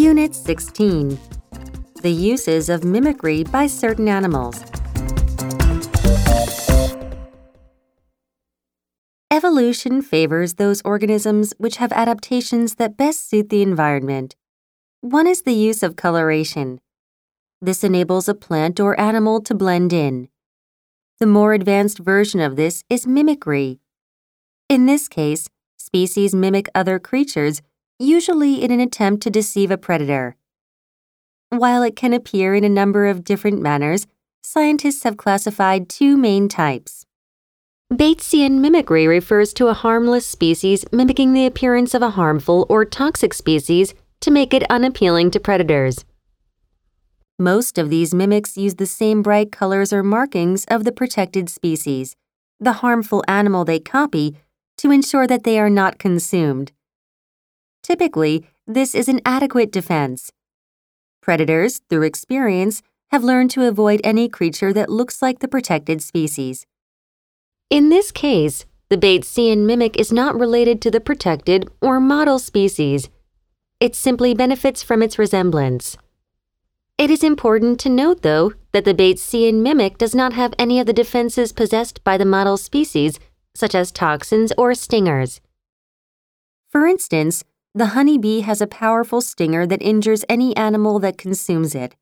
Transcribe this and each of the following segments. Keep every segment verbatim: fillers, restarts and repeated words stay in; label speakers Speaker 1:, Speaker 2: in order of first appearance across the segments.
Speaker 1: Unit sixteen. The uses of mimicry by certain animals. Evolution favors those organisms which have adaptations that best suit the environment. One is the use of coloration. This enables a plant or animal to blend in. The more advanced version of this is mimicry. In this case, species mimic other creatures, usually in an attempt to deceive a predator. While it can appear in a number of different manners, scientists have classified two main types. Batesian mimicry refers to a harmless species mimicking the appearance of a harmful or toxic species to make it unappealing to predators. Most of these mimics use the same bright colors or markings of the protected species, the harmful animal they copy, to ensure that they are not consumed. Typically, this is an adequate defense. Predators, through experience, have learned to avoid any creature that looks like the protected species. In this case, the Batesian mimic is not related to the protected or model species. It simply benefits from its resemblance. It is important to note, though, that the Batesian mimic does not have any of the defenses possessed by the model species, such as toxins or stingers. For instance, the honeybee has a powerful stinger that injures any animal that consumes it.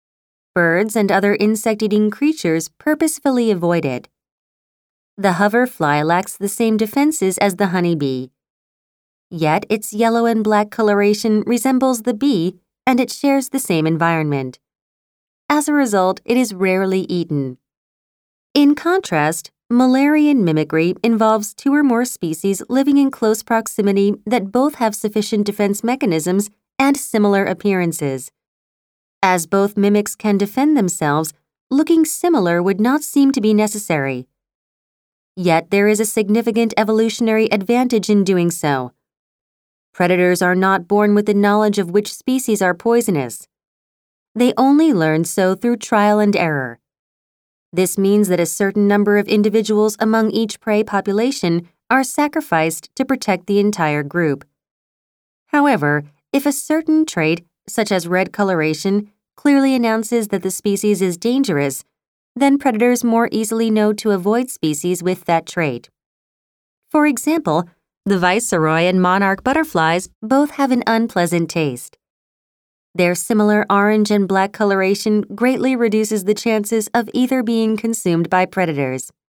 Speaker 1: Birds and other insect-eating creatures purposefully avoid it. The hoverfly lacks the same defenses as the honeybee. Yet its yellow and black coloration resembles the bee, and it shares the same environment. As a result, it is rarely eaten. In contrast, Müllerian mimicry involves two or more species living in close proximity that both have sufficient defense mechanisms and similar appearances. As both mimics can defend themselves, looking similar would not seem to be necessary. Yet there is a significant evolutionary advantage in doing so. Predators are not born with the knowledge of which species are poisonous. They only learn so through trial and error. This means that a certain number of individuals among each prey population are sacrificed to protect the entire group. However, if a certain trait, such as red coloration, clearly announces that the species is dangerous, then predators more easily know to avoid species with that trait. For example, the viceroy and monarch butterflies both have an unpleasant taste. Their similar orange and black coloration greatly reduces the chances of either being consumed by predators.